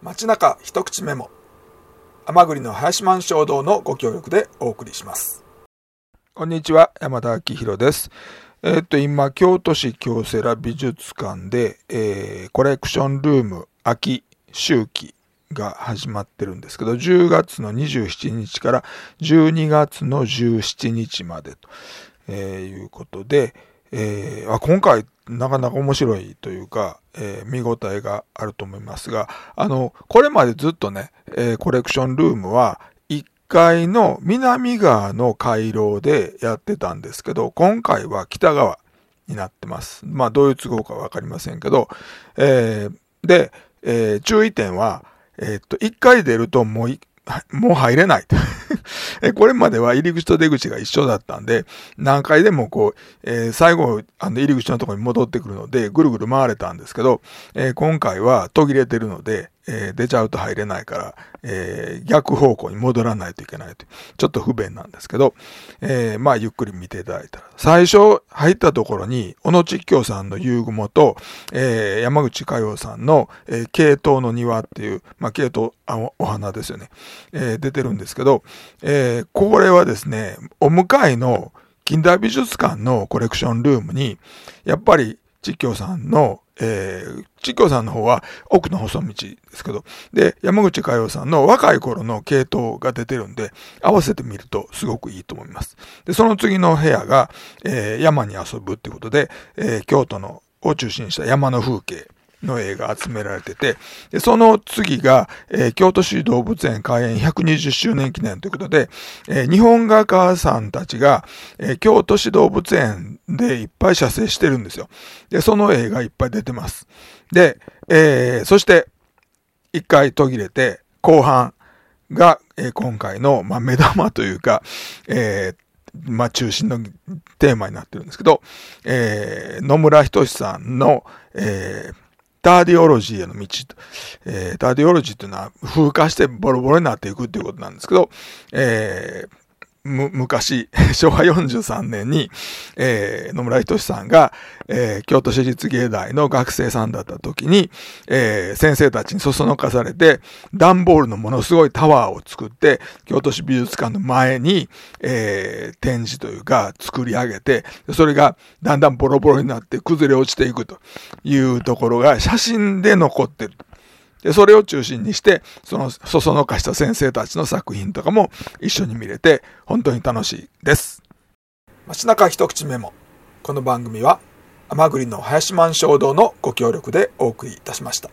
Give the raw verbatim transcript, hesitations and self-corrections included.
街中一口メモ、甘栗の林満衝動のご協力でお送りします。こんにちは、山田明宏です。えっと今京都市京セラ美術館で、えー、コレクションルーム秋秋季が始まってるんですけど、じゅうがつのにじゅうしちにちからじゅうにがつのじゅうしちにちまでと、えー、いうことで、えー、あ今回なかなか面白いというか、えー、見応えがあると思いますが、あのこれまでずっとね、えー、コレクションルームはいっかいの南側の回廊でやってたんですけど、今回は北側になってます。まあどういう都合かわかりませんけど、えー、で、えー、注意点は、えー、っといっかい出るともうもう入れない。これまでは入り口と出口が一緒だったんで、何回でもこう、えー、最後、あの入り口のところに戻ってくるので、ぐるぐる回れたんですけど、えー、今回は途切れてるので、えー、出ちゃうと入れないから、えー、逆方向に戻らないといけないという、ちょっと不便なんですけど、えー、まあ、ゆっくり見ていただいたら。最初入ったところに、小野ちっきょうさんの遊具もと、えー、山口佳代さんの、えー、系統の庭っていう、まあ、系統、あお花ですよね。えー、出てるんですけど、えー、これはですね、お向かいの近代美術館のコレクションルームに、やっぱりちっきょうさんのえー、ちっきょうさんの方は奥の細道ですけど、で、山口佳代さんの若い頃の系統が出てるんで、合わせてみるとすごくいいと思います。で、その次の部屋が、えー、山に遊ぶっていうことで、えー、京都のを中心にした山の風景の絵が集められてて、でその次が、えー、京都市動物園開園ひゃくにじゅっしゅうねん記念ということで、えー、日本画家さんたちが、えー、京都市動物園でいっぱい写生してるんですよ。で、その絵がいっぱい出てます。で、えー、そして、一回途切れて、後半が、えー、今回の、まあ、目玉というか、えー、まあ、中心のテーマになってるんですけど、えー、野村仁さんの、えーターディオロジーへの道、えー、ターディオロジーというのは風化してボロボロになっていくということなんですけど、えーむ、昔、しょうわよんじゅうさんねんに、えー、野村仁さんが、えー、京都市立芸大の学生さんだった時に、えー、先生たちにそそのかされて、段ボールのものすごいタワーを作って、京都市美術館の前に、えー、展示というか作り上げて、それがだんだんボロボロになって崩れ落ちていくというところが写真で残ってる。で、それを中心にして、その、そそのかした先生たちの作品とかも一緒に見れて、本当に楽しいです。街中一口メモ。この番組は、甘栗の林満衝動のご協力でお送りいたしました。